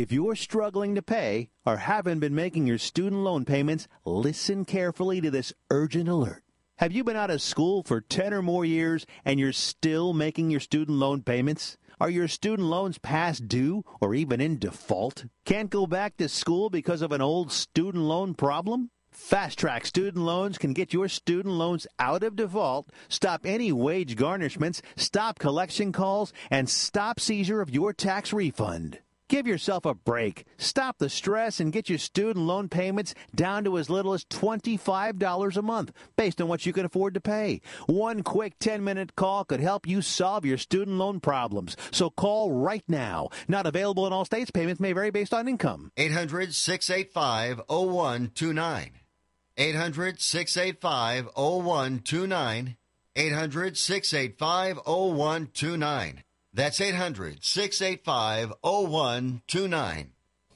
If you're struggling to pay or haven't been making your student loan payments, listen carefully to this urgent alert. Have you been out of school for 10 or more years and you're still making your student loan payments? Are your student loans past due or even in default? Can't go back to school because of an old student loan problem? Fast Track Student Loans can get your student loans out of default, stop any wage garnishments, stop collection calls, and stop seizure of your tax refund. Give yourself a break. Stop the stress and get your student loan payments down to as little as $25 a month, based on what you can afford to pay. One quick 10-minute call could help you solve your student loan problems. So call right now. Not available in all states. Payments may vary based on income. 800-685-0129. 800-685-0129. 800-685-0129. That's 800-685-0129.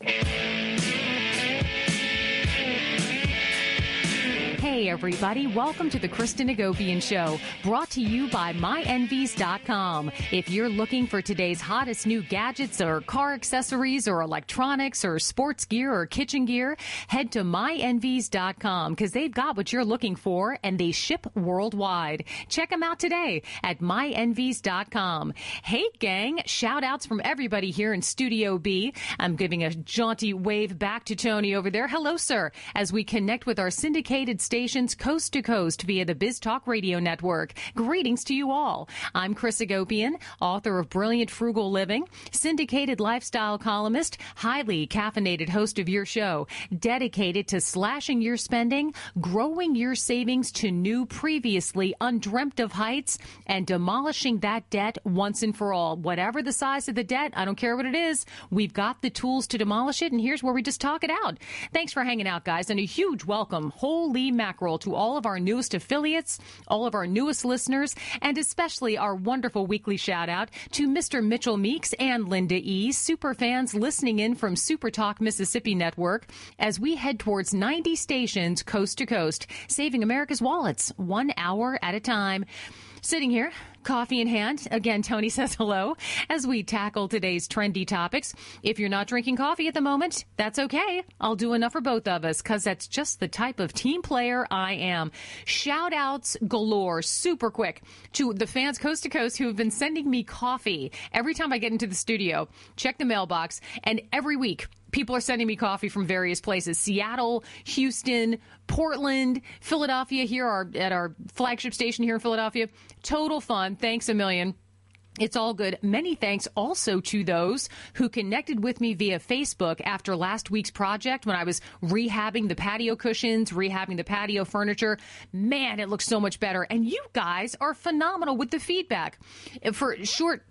Hey, everybody. Welcome to the Kristen Agopian Show, brought to you by MyEnvies.com. If you're looking for today's hottest new gadgets or car accessories or electronics or sports gear or kitchen gear, head to MyEnvies.com because they've got what you're looking for and they ship worldwide. Check them out today at MyEnvies.com. Hey, gang. Shout outs from everybody here in Studio B. I'm giving a jaunty wave back to Tony over there. Hello, sir, as we connect with our syndicated stations coast to coast via the Biz Talk Radio Network. Greetings to you all. I'm Chris Agopian, author of Brilliant Frugal Living, syndicated lifestyle columnist, highly caffeinated host of your show, dedicated to slashing your spending, growing your savings to new, previously undreamt of heights, and demolishing that debt once and for all. Whatever the size of the debt, I don't care what it is, we've got the tools to demolish it, and here's where we just talk it out. Thanks for hanging out, guys, and a huge welcome, holy mackerel, to all of our newest affiliates, all of our newest listeners, and especially our wonderful weekly shout out to Mr. Mitchell Meeks and Linda E., super fans listening in from Super Talk Mississippi Network as we head towards 90 stations coast to coast, saving America's wallets 1 hour at a time. Sitting here, coffee in hand. Again, Tony says hello as we tackle today's trendy topics. If you're not drinking coffee at the moment, that's okay. I'll do enough for both of us because that's just the type of team player I am. Shout outs galore, super quick, to the fans coast to coast who have been sending me coffee every time I get into the studio. Check the mailbox, and every week people are sending me coffee from various places. Seattle, Houston, Portland, Philadelphia, here at our flagship station here in Philadelphia. Total fun. Thanks a million. It's all good. Many thanks also to those who connected with me via Facebook after last week's project when I was rehabbing the patio cushions, rehabbing the patio furniture. Man, it looks so much better. And you guys are phenomenal with the feedback. For short,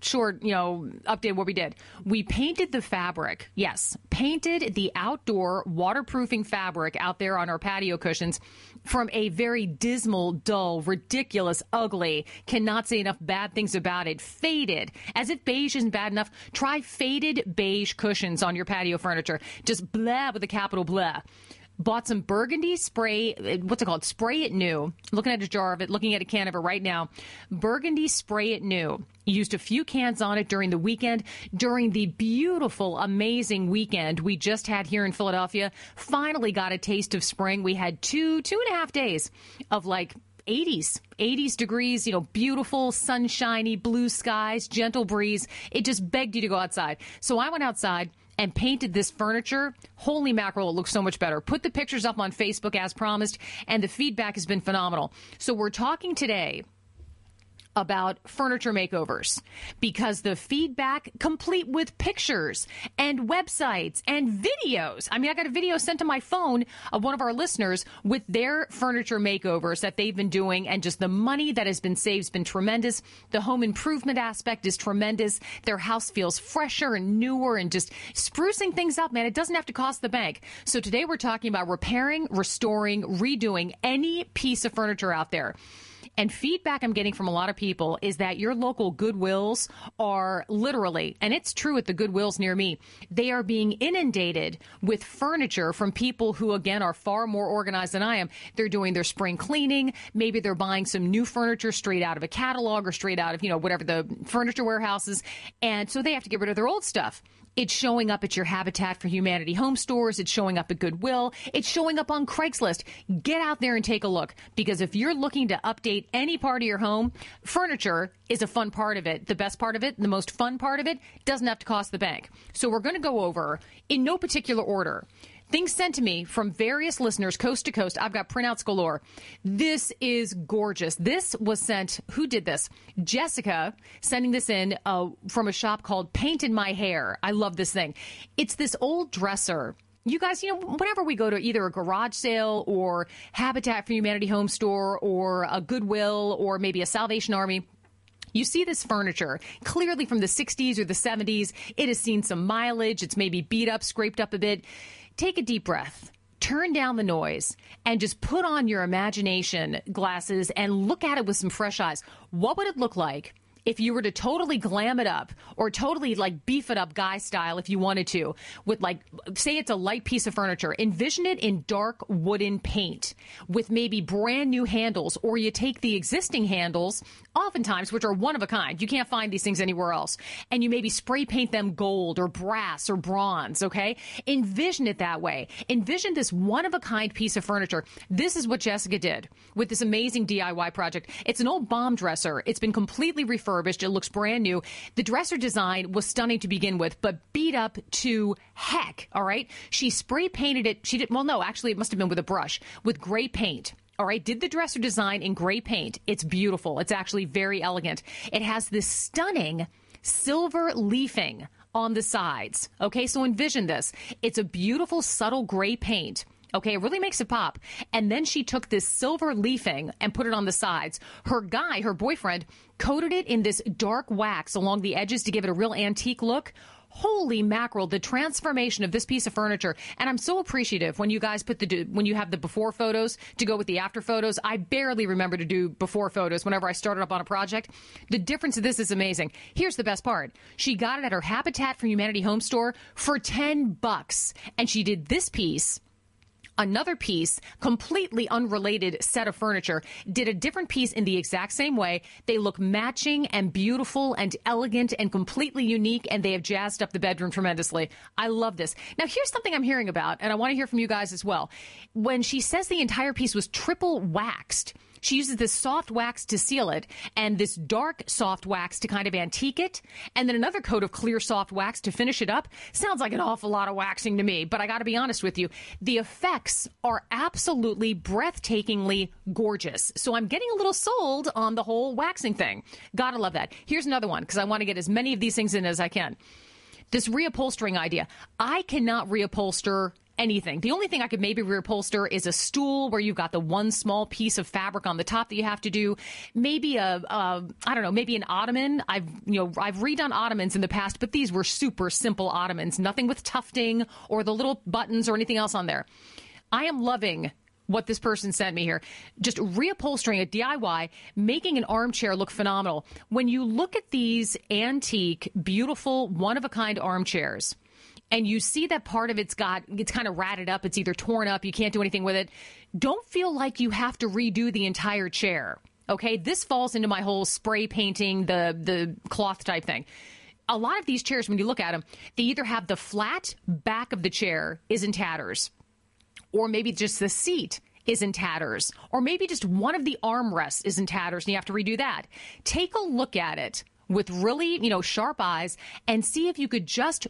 update what we did. We painted the fabric. Yes, painted the outdoor waterproofing fabric out there on our patio cushions from a very dismal, dull, ridiculous, ugly, cannot say enough bad things about it, faded. As if beige isn't bad enough, try faded beige cushions on your patio furniture. Just blah with a capital blah. Bought some burgundy spray, what's it called? Spray It New. Looking at a jar of it, looking at a can of it right now. Burgundy Spray It New. Used a few cans on it during the weekend, during the beautiful, amazing weekend we just had here in Philadelphia. Finally got a taste of spring. We had two and a half days of like 80s degrees, beautiful, sunshiny, blue skies, gentle breeze. It just begged you to go outside. So I went outside and painted this furniture. Holy mackerel, it looks so much better. Put the pictures up on Facebook as promised, and the feedback has been phenomenal. So we're talking today about furniture makeovers because the feedback, complete with pictures and websites and videos. I mean, I got a video sent to my phone of one of our listeners with their furniture makeovers that they've been doing, and just the money that has been saved has been tremendous. The home improvement aspect is tremendous. Their house feels fresher and newer and just sprucing things up, man. It doesn't have to cost the bank. So today we're talking about repairing, restoring, redoing any piece of furniture out there. And feedback I'm getting from a lot of people is that your local Goodwills are literally, and it's true at the Goodwills near me, they are being inundated with furniture from people who, again, are far more organized than I am. They're doing their spring cleaning. Maybe they're buying some new furniture straight out of a catalog or straight out of, whatever the furniture warehouses. And so they have to get rid of their old stuff. It's showing up at your Habitat for Humanity home stores. It's showing up at Goodwill. It's showing up on Craigslist. Get out there and take a look, because if you're looking to update any part of your home, furniture is a fun part of it. The best part of it, the most fun part of it, doesn't have to cost the bank. So we're going to go over, in no particular order, things sent to me from various listeners coast to coast. I've got printouts galore. This is gorgeous. This was sent, who did this? Jessica sending this in from a shop called Paint in My Hair. I love this thing. It's this old dresser. You guys, whenever we go to either a garage sale or Habitat for Humanity home store or a Goodwill or maybe a Salvation Army, you see this furniture clearly from the 60s or the 70s. It has seen some mileage. It's maybe beat up, scraped up a bit. Take a deep breath, turn down the noise, and just put on your imagination glasses and look at it with some fresh eyes. What would it look like if you were to totally glam it up or totally like beef it up guy style if you wanted to with, like, say it's a light piece of furniture, envision it in dark wooden paint with maybe brand new handles, or you take the existing handles, oftentimes, which are one of a kind. You can't find these things anywhere else. And you maybe spray paint them gold or brass or bronze. Okay. Envision it that way. Envision this one of a kind piece of furniture. This is what Jessica did with this amazing DIY project. It's an old bomb dresser. It's been completely refurbished. It looks brand new. The dresser design was stunning to begin with, but beat up to heck. All right. She spray painted it. She did. Well, no, actually, it must have been with a brush with gray paint. All right. Did the dresser design in gray paint. It's beautiful. It's actually very elegant. It has this stunning silver leafing on the sides. Okay. So envision this. It's a beautiful, subtle gray paint. Okay, it really makes it pop. And then she took this silver leafing and put it on the sides. Her guy, her boyfriend, coated it in this dark wax along the edges to give it a real antique look. Holy mackerel, the transformation of this piece of furniture. And I'm so appreciative when you guys when you have the before photos to go with the after photos. I barely remember to do before photos whenever I started up on a project. The difference of this is amazing. Here's the best part. She got it at her Habitat for Humanity home store for $10. And she did this piece, another piece, completely unrelated set of furniture, did a different piece in the exact same way. They look matching and beautiful and elegant and completely unique, and they have jazzed up the bedroom tremendously. I love this. Now, here's something I'm hearing about, and I want to hear from you guys as well. When she says the entire piece was triple waxed, she uses this soft wax to seal it and this dark soft wax to kind of antique it, and then another coat of clear soft wax to finish it up. Sounds like an awful lot of waxing to me, but I got to be honest with you. The effects are absolutely breathtakingly gorgeous. So I'm getting a little sold on the whole waxing thing. Gotta love that. Here's another one, because I want to get as many of these things in as I can. This reupholstering idea. I cannot reupholster anything. The only thing I could maybe reupholster is a stool where you've got the one small piece of fabric on the top that you have to do. Maybe maybe an ottoman. I've redone ottomans in the past, but these were super simple ottomans, nothing with tufting or the little buttons or anything else on there. I am loving what this person sent me here. Just reupholstering a DIY, making an armchair look phenomenal. When you look at these antique, beautiful, one-of-a-kind armchairs, and you see that part of it's kind of ratted up, it's either torn up, you can't do anything with it, don't feel like you have to redo the entire chair. Okay, this falls into my whole spray painting, the cloth type thing. A lot of these chairs, when you look at them, they either have the flat back of the chair is in tatters, or maybe just the seat is in tatters, or maybe just one of the armrests is in tatters and you have to redo that. Take a look at it with really, sharp eyes and see if you could just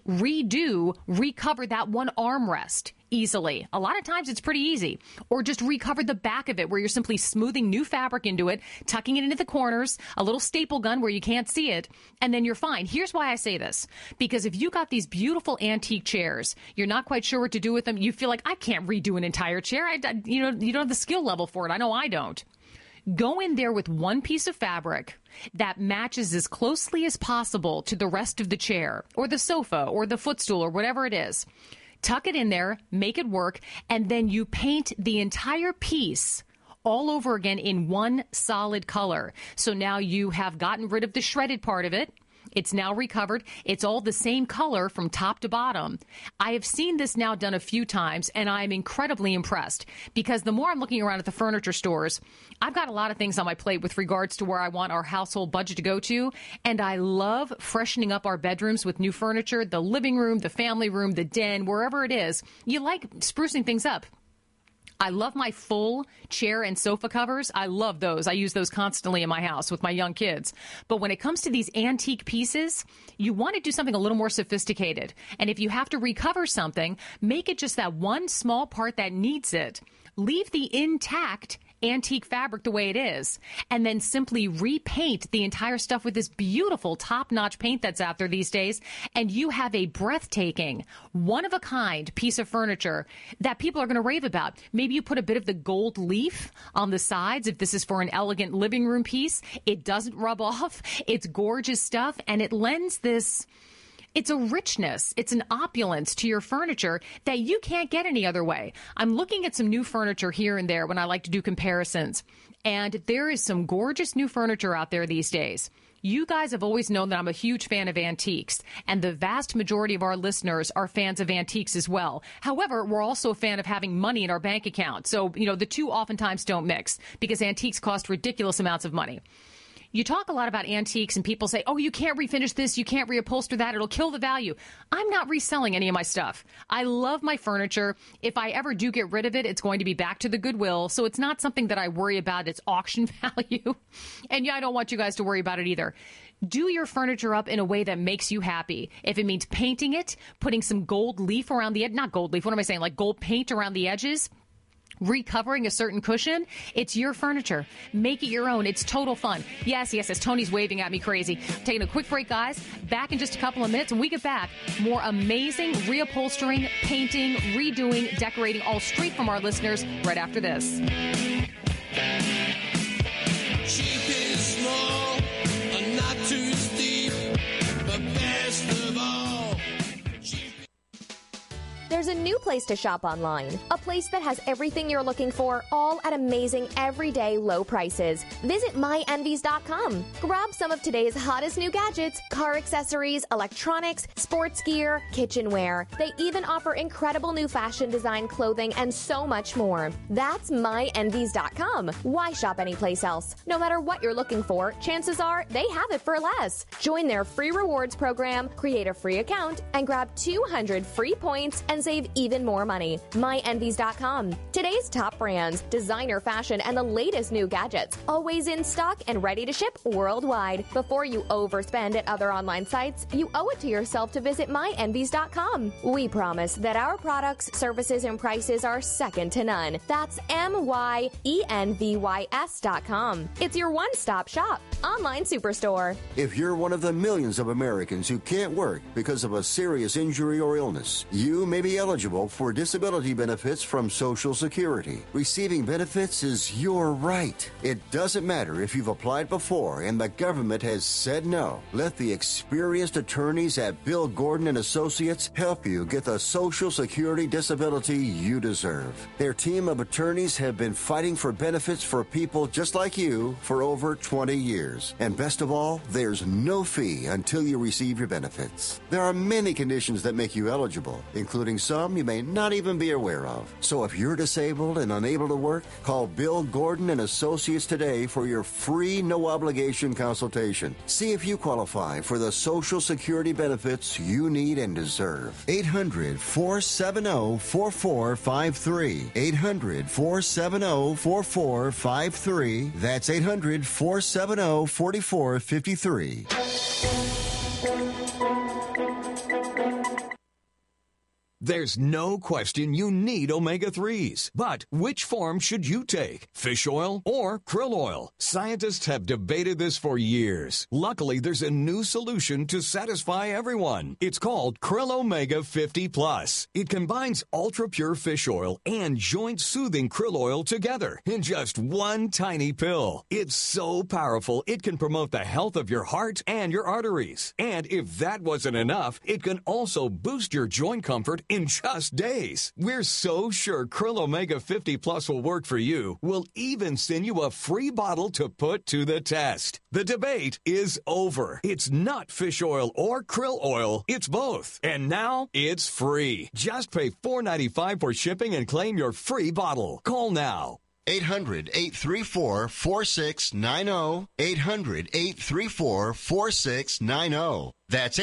recover that one armrest easily. A lot of times it's pretty easy. Or just recover the back of it where you're simply smoothing new fabric into it, tucking it into the corners, a little staple gun where you can't see it, and then you're fine. Here's why I say this. Because if you got these beautiful antique chairs, you're not quite sure what to do with them, you feel like, I can't redo an entire chair. You don't have the skill level for it. I know I don't. Go in there with one piece of fabric that matches as closely as possible to the rest of the chair or the sofa or the footstool or whatever it is. Tuck it in there, make it work, and then you paint the entire piece all over again in one solid color. So now you have gotten rid of the shredded part of it. It's now recovered. It's all the same color from top to bottom. I have seen this now done a few times, and I'm incredibly impressed because the more I'm looking around at the furniture stores, I've got a lot of things on my plate with regards to where I want our household budget to go to, and I love freshening up our bedrooms with new furniture, the living room, the family room, the den, wherever it is. You like sprucing things up. I love my full chair and sofa covers. I love those. I use those constantly in my house with my young kids. But when it comes to these antique pieces, you want to do something a little more sophisticated. And if you have to recover something, make it just that one small part that needs it. Leave the intact antique fabric the way it is, and then simply repaint the entire stuff with this beautiful top-notch paint that's out there these days, and you have a breathtaking, one-of-a-kind piece of furniture that people are going to rave about. Maybe you put a bit of the gold leaf on the sides if this is for an elegant living room piece. It doesn't rub off. It's gorgeous stuff, and it lends this... It's a richness, it's an opulence to your furniture that you can't get any other way. I'm looking at some new furniture here and there when I like to do comparisons, and there is some gorgeous new furniture out there these days. You guys have always known that I'm a huge fan of antiques, and the vast majority of our listeners are fans of antiques as well. However, we're also a fan of having money in our bank account. So, the two oftentimes don't mix because antiques cost ridiculous amounts of money. You talk a lot about antiques and people say, oh, you can't refinish this, you can't reupholster that, it'll kill the value. I'm not reselling any of my stuff. I love my furniture. If I ever do get rid of it, it's going to be back to the Goodwill, so it's not something that I worry about its auction value. And yeah, I don't want you guys to worry about it either. Do your furniture up in a way that makes you happy. If it means painting it, putting some gold leaf around the edge, not gold leaf, what am I saying, like gold paint around the edges, recovering a certain cushion, it's your furniture. Make it your own. It's total fun. Yes, Tony's waving at me crazy. Taking a quick break, guys. Back in just a couple of minutes. When we get back, more amazing reupholstering, painting, redoing, decorating, all straight from our listeners right after this. Cheap is small, not too steep, but best of all. There's a new place to shop online. A place that has everything you're looking for, all at amazing, everyday low prices. Visit MyEnvies.com. Grab some of today's hottest new gadgets, car accessories, electronics, sports gear, kitchenware. They even offer incredible new fashion design clothing and so much more. That's MyEnvies.com. Why shop anyplace else? No matter what you're looking for, chances are they have it for less. Join their free rewards program, create a free account, and grab 200 free points and save even more money. MyEnvies.com. Today's top brands, designer fashion, and the latest new gadgets. Always in stock and ready to ship worldwide. Before you overspend at other online sites, you owe it to yourself to visit MyEnvies.com. We promise that our products, services, and prices are second to none. That's MyEnvys.com. It's your one-stop shop. Online superstore. If you're one of the millions of Americans who can't work because of a serious injury or illness, you may be eligible for disability benefits from Social Security. Receiving benefits is your right. It doesn't matter if you've applied before and the government has said no. Let the experienced attorneys at Bill Gordon and Associates help you get the Social Security disability you deserve. Their team of attorneys have been fighting for benefits for people just like you for over 20 years. And best of all, there's no fee until you receive your benefits. There are many conditions that make you eligible, including some you may not even be aware of. So if you're disabled and unable to work, call Bill Gordon and Associates today for your free no-obligation consultation. See if you qualify for the Social Security benefits you need and deserve. 800-470-4453. 800-470-4453. That's 800-470-4453. There's no question you need omega-3s. But which form should you take? Fish oil or krill oil? Scientists have debated this for years. Luckily, there's a new solution to satisfy everyone. It's called Krill Omega 50 Plus. It combines ultra-pure fish oil and joint-soothing krill oil together in just one tiny pill. It's so powerful, it can promote the health of your heart and your arteries. And if that wasn't enough, it can also boost your joint comfort in just days. We're so sure Krill Omega 50 Plus will work for you, we'll even send you a free bottle to put to the test. The debate is over. It's not fish oil or krill oil. It's both. And now it's free. Just pay $4.95 for shipping and claim your free bottle. Call now. 800-834-4690. 800-834-4690. That's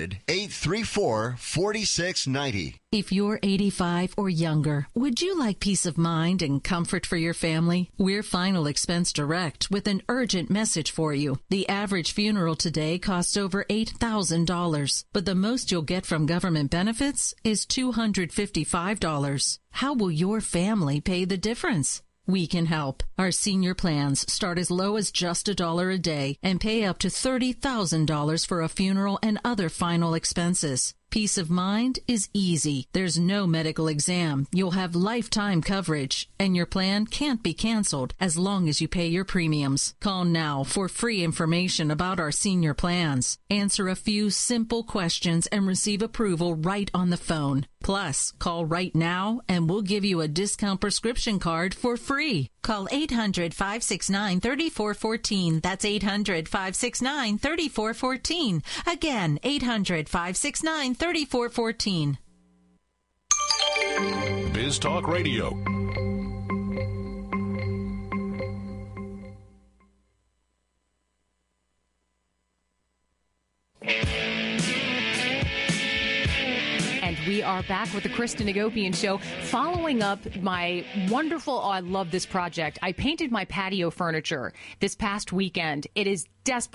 800-834-4690. If you're 85 or younger, would you like peace of mind and comfort for your family? We're Final Expense Direct with an urgent message for you. The average funeral today costs over $8,000, but the most you'll get from government benefits is $255. How will your family pay the difference? We can help. Our senior plans start as low as just $1 a day and pay up to $30,000 for a funeral and other final expenses. Peace of mind is easy. There's no medical exam. You'll have lifetime coverage, and your plan can't be canceled as long as you pay your premiums. Call now for free information about our senior plans. Answer a few simple questions and receive approval right on the phone. Plus, call right now and we'll give you a discount prescription card for free. Call 800-569-3414. That's 800-569-3414. Again, 800-569-3414. Biz Talk Radio. We are back with the Kristen Hagopian Show, following up my wonderful, I love this project. I painted my patio furniture this past weekend. It's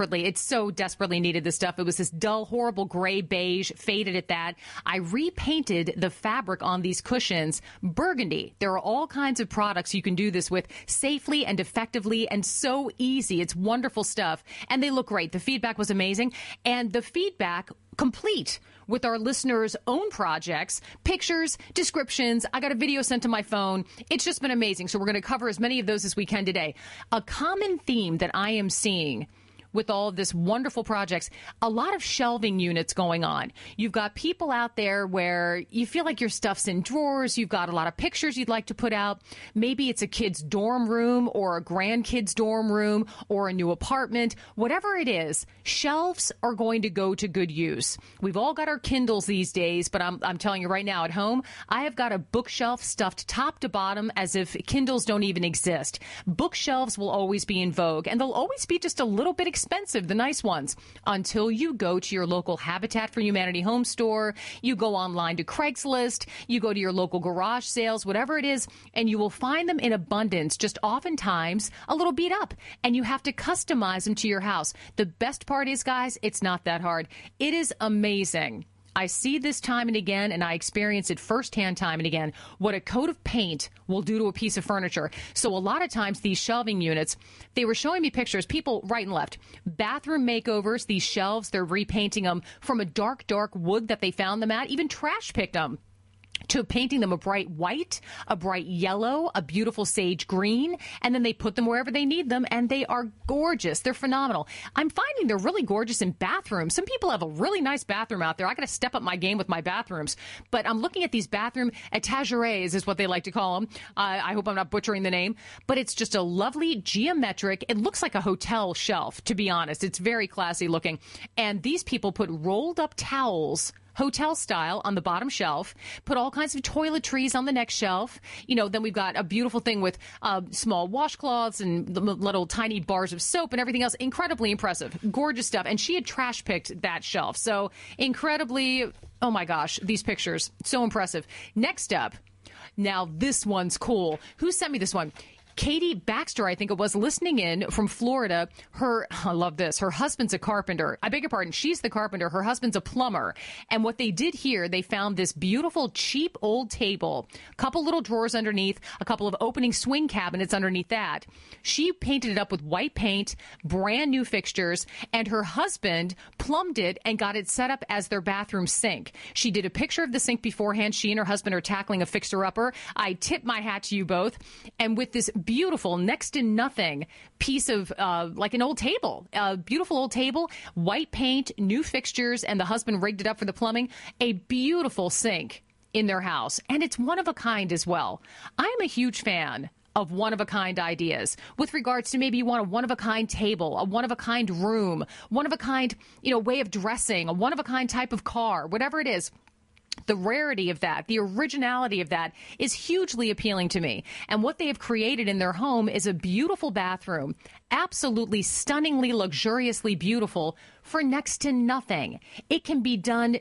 so desperately needed, this stuff. It was this dull, horrible gray beige, faded at that. I repainted the fabric on these cushions burgundy. There are all kinds of products you can do this with safely and effectively and so easy. It's wonderful stuff. And they look great. The feedback was amazing. And the feedback complete with our listeners' own projects, pictures, descriptions. I got a video sent to my phone. It's just been amazing. So we're going to cover as many of those as we can today. A common theme that I am seeing with all of this wonderful projects, a lot of shelving units going on. You've got people out there where you feel like your stuff's in drawers. You've got a lot of pictures you'd like to put out. Maybe it's a kid's dorm room or a grandkid's dorm room or a new apartment. Whatever it is, shelves are going to go to good use. We've all got our Kindles these days, but I'm telling you right now, at home, I have got a bookshelf stuffed top to bottom as if Kindles don't even exist. Bookshelves will always be in vogue, and they'll always be just a little bit expensive, the nice ones, until you go to your local Habitat for Humanity home store, you go online to Craigslist, you go to your local garage sales, whatever it is, and you will find them in abundance, just oftentimes a little beat up, and you have to customize them to your house. The best part is, guys, it's not that hard. It is amazing. I see this time and again, and I experience it firsthand time and again, what a coat of paint will do to a piece of furniture. So a lot of times these shelving units, they were showing me pictures, people right and left, bathroom makeovers, these shelves, they're repainting them from a dark wood that they found them at, even trash picked them, to painting them a bright white, a bright yellow, a beautiful sage green, and then they put them wherever they need them, and they are gorgeous. They're phenomenal. I'm finding they're really gorgeous in bathrooms. Some people have a really nice bathroom out there. I got to step up my game with my bathrooms, but I'm looking at these bathroom étagères is what they like to call them. I hope I'm not butchering the name, but it's just a lovely geometric, it looks like a hotel shelf, to be honest. It's very classy looking, and these people put rolled up towels, hotel style, on the bottom shelf, put all kinds of toiletries on the next shelf. You know, then we've got a beautiful thing with small washcloths and little tiny bars of soap and everything else. Incredibly impressive. Gorgeous stuff. And she had trash picked that shelf. So incredibly, oh my gosh, these pictures. So impressive. Next up, now this one's cool. Who sent me this one? Katie Baxter, I think it was, listening in from Florida. I love this. Her husband's a carpenter. I beg your pardon. She's the carpenter. Her husband's a plumber. And what they did here, they found this beautiful, cheap old table, a couple little drawers underneath, a couple of opening swing cabinets underneath that. She painted it up with white paint, brand new fixtures, and her husband plumbed it and got it set up as their bathroom sink. She did a picture of the sink beforehand. She and her husband are tackling a fixer-upper. I tip my hat to you both. And with this beautiful, next to nothing piece of like an old table, a beautiful old table, white paint, new fixtures, and the husband rigged it up for the plumbing. A beautiful sink. in their house, and it's one of a kind as well. I am a huge fan of one-of-a-kind ideas with regards to maybe you want a one-of-a-kind table, a one-of-a-kind room, one-of-a-kind, way of dressing, a one-of-a-kind type of car, whatever it is. The rarity of that, the originality of that is hugely appealing to me. And what they have created in their home is a beautiful bathroom, absolutely stunningly, luxuriously beautiful for next to nothing. It can be done.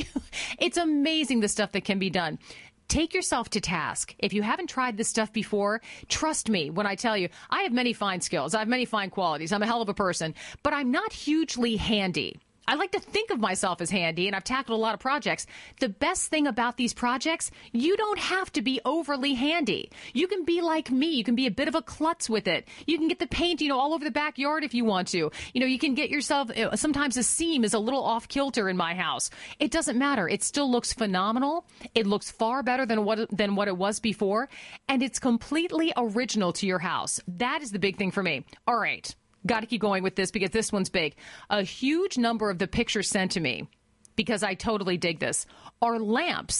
It's amazing the stuff that can be done. Take yourself to task. If you haven't tried this stuff before, trust me when I tell you, I have many fine skills. I have many fine qualities. I'm a hell of a person, but I'm not hugely handy. I like to think of myself as handy, and I've tackled a lot of projects. The best thing about these projects, you don't have to be overly handy. You can be like me. You can be a bit of a klutz with it. You can get the paint, all over the backyard if you want to. You can get yourself, sometimes a seam is a little off kilter in my house. It doesn't matter. It still looks phenomenal. It looks far better than what it was before, and it's completely original to your house. That is the big thing for me. All right. Got to keep going with this because this one's big. A huge number of the pictures sent to me, because I totally dig this, are lamp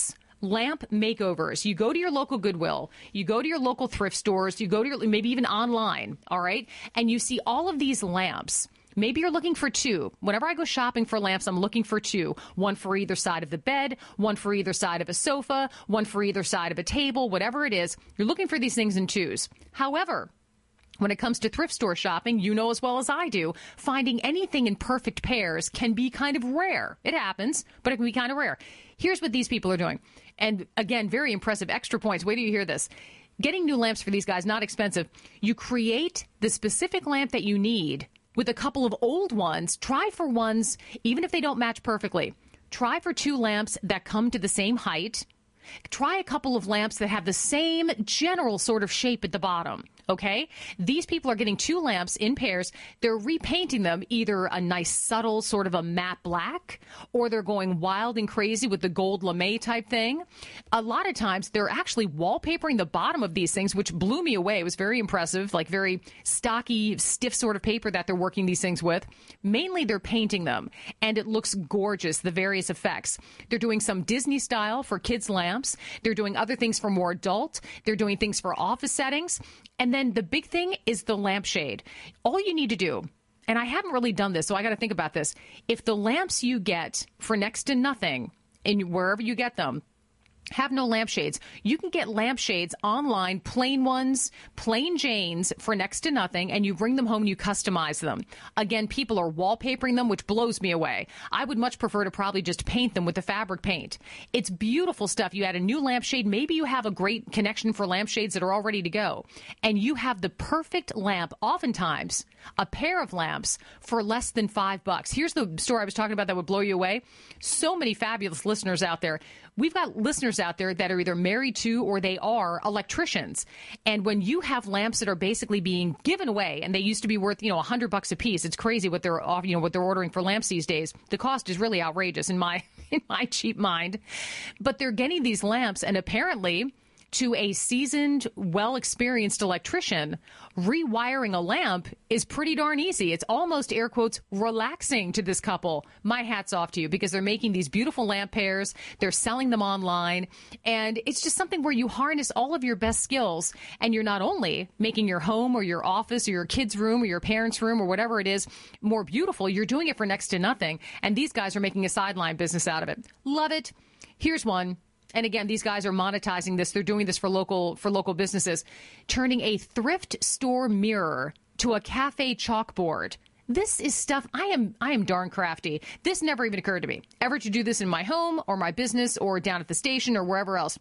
makeovers. You go to your local Goodwill, you go to your local thrift stores, you go to maybe even online, all right? And you see all of these lamps. Maybe you're looking for two. Whenever I go shopping for lamps, I'm looking for two. One for either side of the bed, one for either side of a sofa, one for either side of a table, whatever it is. You're looking for these things in twos. However, when it comes to thrift store shopping, you know as well as I do, finding anything in perfect pairs can be kind of rare. It happens, but it can be kind of rare. Here's what these people are doing. And again, very impressive. Extra points. Wait till you hear this. Getting new lamps for these guys, not expensive. You create the specific lamp that you need with a couple of old ones. Try for ones, even if they don't match perfectly. Try for two lamps that come to the same height. Try a couple of lamps that have the same general sort of shape at the bottom. Okay? These people are getting two lamps in pairs. They're repainting them either a nice subtle sort of a matte black, or they're going wild and crazy with the gold lame type thing. A lot of times they're actually wallpapering the bottom of these things, which blew me away. It was very impressive, like very stocky, stiff sort of paper that they're working these things with. Mainly they're painting them, and it looks gorgeous, the various effects. They're doing some Disney style for kids' lamps. They're doing other things for more adult. They're doing things for office settings. And then the big thing is the lampshade. All you need to do, and I haven't really done this, so I got to think about this. If the lamps you get for next to nothing, in wherever you get them, have no lampshades, you can get lampshades online, plain ones, plain Janes for next to nothing, and you bring them home and you customize them. Again, people are wallpapering them, which blows me away. I would much prefer to probably just paint them with the fabric paint. It's beautiful stuff. You add a new lampshade. Maybe you have a great connection for lampshades that are all ready to go, and you have the perfect lamp, oftentimes a pair of lamps, for less than $5. Here's the story I was talking about that would blow you away. So many fabulous listeners out there. We've got listeners out there that are either married to or they are electricians. And when you have lamps that are basically being given away, and they used to be worth, $100 a piece, it's crazy what they're what they're ordering for lamps these days. The cost is really outrageous in my cheap mind. But they're getting these lamps, and apparently, to a seasoned, well-experienced electrician, rewiring a lamp is pretty darn easy. It's almost, air quotes, relaxing to this couple. My hat's off to you, because they're making these beautiful lamp pairs. They're selling them online. And it's just something where you harness all of your best skills, and you're not only making your home or your office or your kid's room or your parents' room or whatever it is more beautiful, you're doing it for next to nothing. And these guys are making a sideline business out of it. Love it. Here's one. And again, these guys are monetizing this. They're doing this for local businesses, turning a thrift store mirror to a cafe chalkboard. This is stuff, I am darn crafty. This never even occurred to me ever to do this in my home or my business or down at the station or wherever else.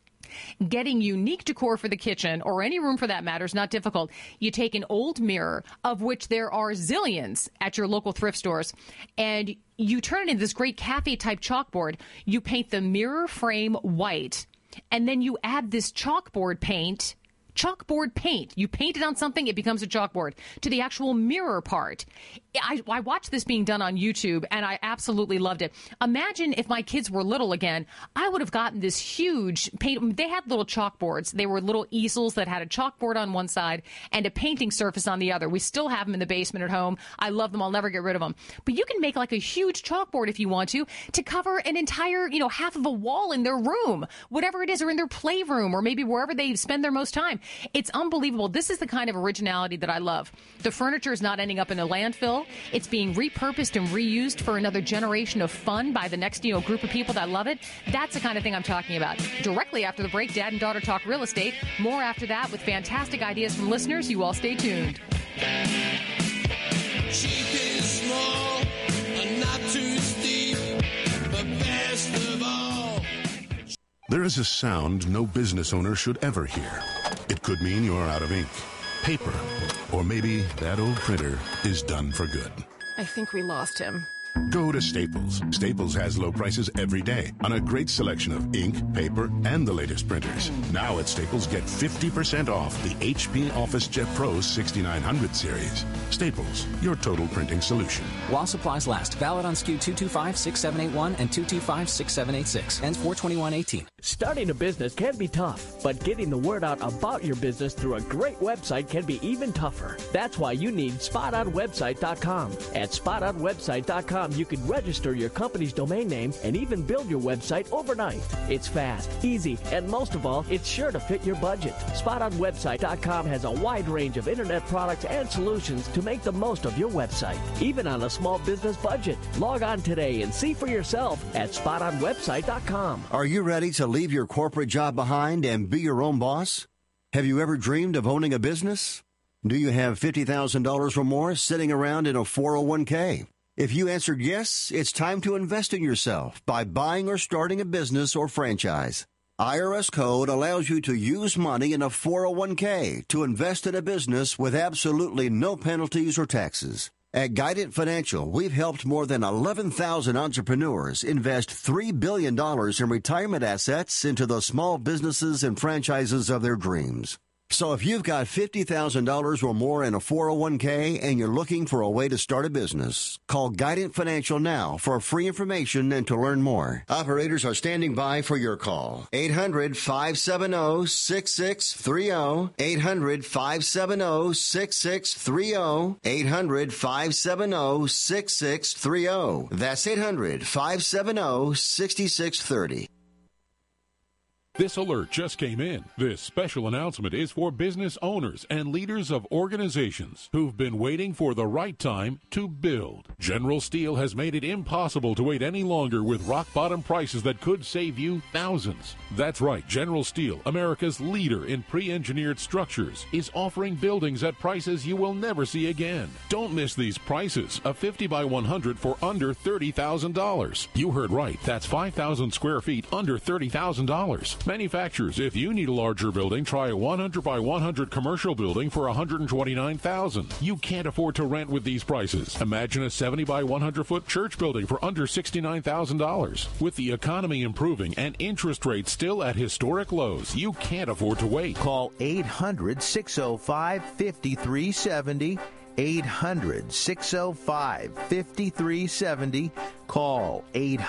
Getting unique decor for the kitchen, or any room for that matter, is not difficult. You take an old mirror, of which there are zillions at your local thrift stores, and you turn it into this great cafe-type chalkboard. You paint the mirror frame white, and then you add this chalkboard paint chalkboard paint. You paint it on something, it becomes a chalkboard, to the actual mirror part. I watched this being done on YouTube, and I absolutely loved it. Imagine if my kids were little again, I would have gotten this huge paint. They had little chalkboards. They were little easels that had a chalkboard on one side and a painting surface on the other. We still have them in the basement at home. I love them. I'll never get rid of them. But you can make like a huge chalkboard if you want to cover an entire, half of a wall in their room, whatever it is, or in their playroom, or maybe wherever they spend their most time. It's unbelievable. This is the kind of originality that I love. The furniture is not ending up in a landfill. It's being repurposed and reused for another generation of fun by the next, group of people that love it. That's the kind of thing I'm talking about. Directly after the break, Dad and Daughter Talk Real Estate. More after that with fantastic ideas from listeners. You all stay tuned. Cheap is small, and not too steep, but best of all. There is a sound no business owner should ever hear. It could mean you're out of ink, paper, or maybe that old printer is done for good. I think we lost him. Go to Staples. Staples has low prices every day on a great selection of ink, paper, and the latest printers. Now at Staples, get 50% off the HP OfficeJet Pro 6900 series. Staples, your total printing solution. While supplies last. Valid on SKU 225-6781 and 225-6786. Ends 4/21/18. Starting a business can be tough, but getting the word out about your business through a great website can be even tougher. That's why you need SpotOnWebsite.com. At SpotOnWebsite.com, you can register your company's domain name and even build your website overnight. It's fast, easy, and most of all, it's sure to fit your budget. SpotOnWebsite.com has a wide range of internet products and solutions to make the most of your website, even on a small business budget. Log on today and see for yourself at SpotOnWebsite.com. Are you ready to leave your corporate job behind and be your own boss? Have you ever dreamed of owning a business? Do you have $50,000 or more sitting around in a 401k? If you answered yes, it's time to invest in yourself by buying or starting a business or franchise. IRS code allows you to use money in a 401k to invest in a business with absolutely no penalties or taxes. At Guidant Financial, we've helped more than 11,000 entrepreneurs invest $3 billion in retirement assets into the small businesses and franchises of their dreams. So if you've got $50,000 or more in a 401k and you're looking for a way to start a business, call Guidant Financial now for free information and to learn more. Operators are standing by for your call. 800-570-6630. 800-570-6630. 800-570-6630. That's 800-570-6630. This alert just came in. This special announcement is for business owners and leaders of organizations who've been waiting for the right time to build. General Steel has made it impossible to wait any longer with rock-bottom prices that could save you thousands. That's right, General Steel, America's leader in pre-engineered structures, is offering buildings at prices you will never see again. Don't miss these prices. A 50 by 100 for under $30,000. You heard right. That's 5,000 square feet under $30,000. Manufacturers, if you need a larger building, try a 100 by 100 commercial building for $129,000. You can't afford to rent with these prices. Imagine a 70 by 100 foot church building for under $69,000. With the economy improving and interest rates still at historic lows, you can't afford to wait. Call 800-605-5370. 800-605-5370. Call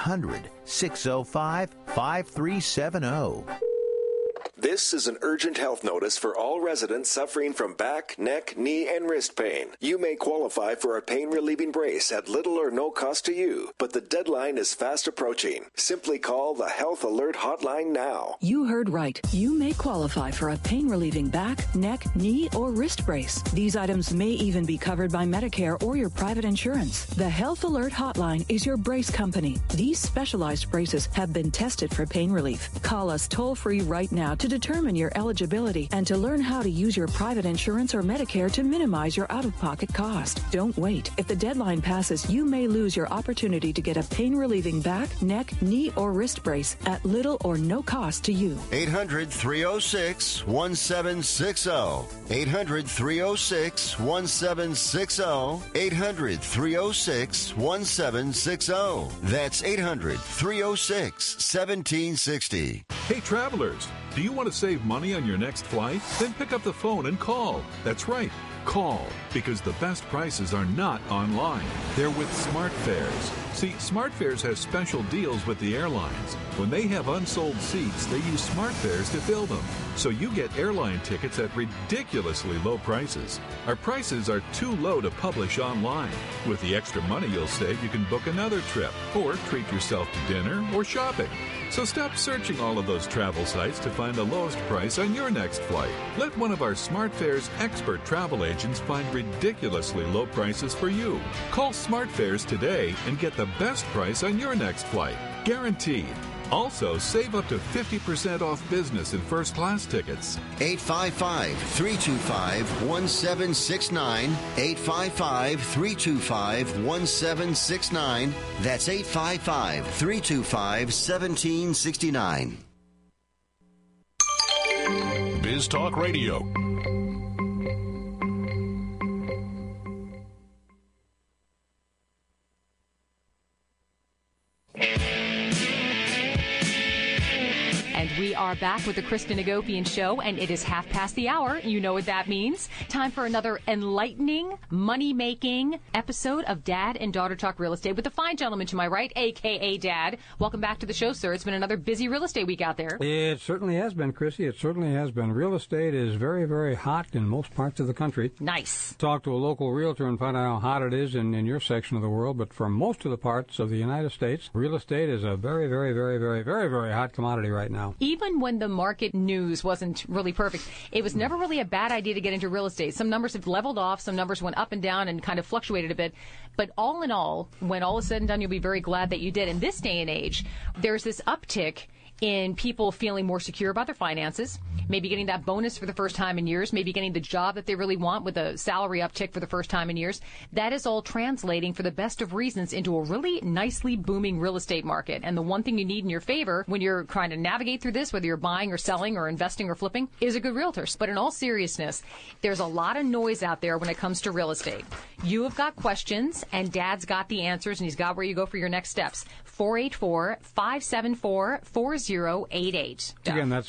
800-605-5370. This is an urgent health notice for all residents suffering from back, neck, knee, and wrist pain. You may qualify for a pain-relieving brace at little or no cost to you, but the deadline is fast approaching. Simply call the Health Alert Hotline now. You heard right. You may qualify for a pain-relieving back, neck, knee, or wrist brace. These items may even be covered by Medicare or your private insurance. The Health Alert Hotline is your brace company. These specialized braces have been tested for pain relief. Call us toll-free right now to determine your eligibility and to learn how to use your private insurance or Medicare to minimize your out-of-pocket cost. Don't wait. If the deadline passes, you may lose your opportunity to get a pain-relieving back, neck, knee, or wrist brace at little or no cost to you. 800-306-1760. 800-306-1760. 800-306-1760. That's 800-306-1760. Hey, travelers. Do you want to save money on your next flight? Then pick up the phone and call. That's right. Call, because the best prices are not online. They're with SmartFares. See, SmartFares has special deals with the airlines. When they have unsold seats, they use SmartFares to fill them. So you get airline tickets at ridiculously low prices. Our prices are too low to publish online. With the extra money you'll save, you can book another trip or treat yourself to dinner or shopping. So stop searching all of those travel sites to find the lowest price on your next flight. Let one of our SmartFares expert travel agents find ridiculously low prices for you. Call SmartFares today and get the best price on your next flight. Guaranteed. Also, save up to 50% off business and first class tickets. 855-325-1769. 855-325-1769. That's 855-325-1769. Biz Talk Radio. And we are back with the Kristen Hagopian Show, and it is 1:30. You know what that means. Time for another enlightening, money-making episode of Dad and Daughter Talk Real Estate with the fine gentleman to my right, a.k.a. Dad. Welcome back to the show, sir. It's been another busy real estate week out there. It certainly has been, Chrissy. It certainly has been. Real estate is very, very hot in most parts of the country. Nice. Talk to a local realtor and find out how hot it is in your section of the world. But for most of the parts of the United States, real estate is a very, very, very, very, very, very hot commodity right now. Even when the market news wasn't really perfect, it was never really a bad idea to get into real estate. Some numbers have leveled off, some numbers went up and down and kind of fluctuated a bit. But all in all, when all is said and done, you'll be very glad that you did. In this day and age, there's this uptick in people feeling more secure about their finances, maybe getting that bonus for the first time in years, maybe getting the job that they really want with a salary uptick for the first time in years. That is all translating for the best of reasons into a really nicely booming real estate market. And the one thing you need in your favor when you're trying to navigate through this, whether you're buying or selling or investing or flipping, is a good realtor. But in all seriousness, there's a lot of noise out there when it comes to real estate. You have got questions, and Dad's got the answers, and he's got where you go for your next steps. 484-574-4088. Again, that's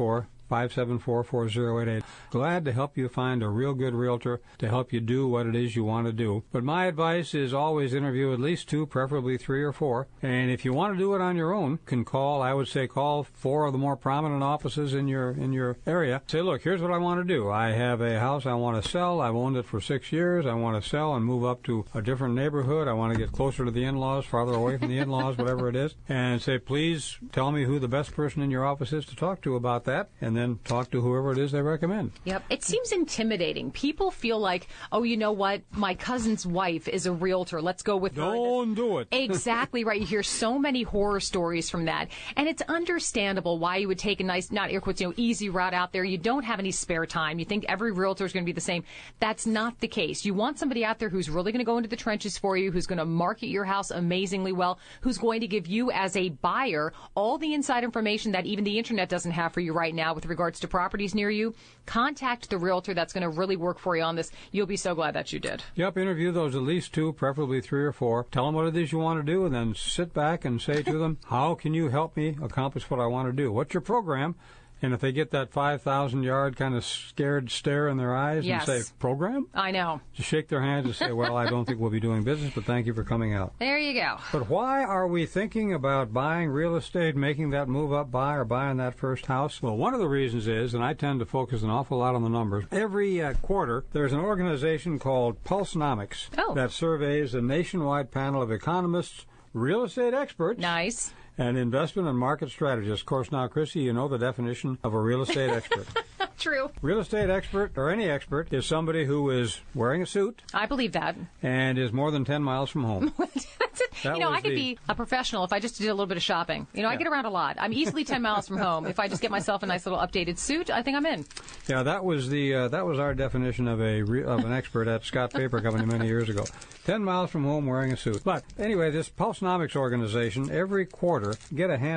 484-574-4088. Glad to help you find a real good realtor to help you do what it is you want to do. But my advice is always interview at least 2, preferably 3 or 4. And if you want to do it on your own, can call, I would say call 4 of the more prominent offices in your area. Say, look, here's what I want to do. I have a house I want to sell. I've owned it for 6 years. I want to sell and move up to a different neighborhood. I want to get closer to the in-laws, farther away from the in-laws, whatever it is. And say, please tell me who the best person in your office is to talk to about that, and then talk to whoever it is they recommend. Yep. It seems intimidating. People feel like, oh, you know what? My cousin's wife is a realtor. Let's go with her. Don't do it. Exactly right. You hear so many horror stories from that. And it's understandable why you would take a nice, not air quotes, easy route out there. You don't have any spare time. You think every realtor is going to be the same. That's not the case. You want somebody out there who's really going to go into the trenches for you, who's going to market your house amazingly well, who's going to give you as a buyer all the inside information that even the internet doesn't have for you right now with regards to properties near you. Contact the realtor that's going to really work for you on this. You'll be so glad that you did. Yep, interview those at least 2, preferably 3 or 4. Tell them what it is you want to do, and then sit back and say to them, how can you help me accomplish what I want to do? What's your program? And if they get that 5,000-yard kind of scared stare in their eyes and say, program? I know. Just shake their hands and say, well, I don't think we'll be doing business, but thank you for coming out. There you go. But why are we thinking about buying real estate, making that move up, or buying that first house? Well, one of the reasons is, and I tend to focus an awful lot on the numbers, every quarter there's an organization called Pulsenomics that surveys a nationwide panel of economists, real estate experts. Nice. And investment and market strategist. Of course, now, Chrissy, you know the definition of a real estate expert. True. Real estate expert, or any expert, is somebody who is wearing a suit. I believe that. And is more than 10 miles from home. That's it. I could be a professional if I just did a little bit of shopping. I get around a lot. I'm easily 10 miles from home. If I just get myself a nice little updated suit, I think I'm in. Yeah, that was our definition of an expert at Scott Paper Company many years ago. 10 miles from home wearing a suit. But anyway, this Pulsenomics organization, every quarter, get a handle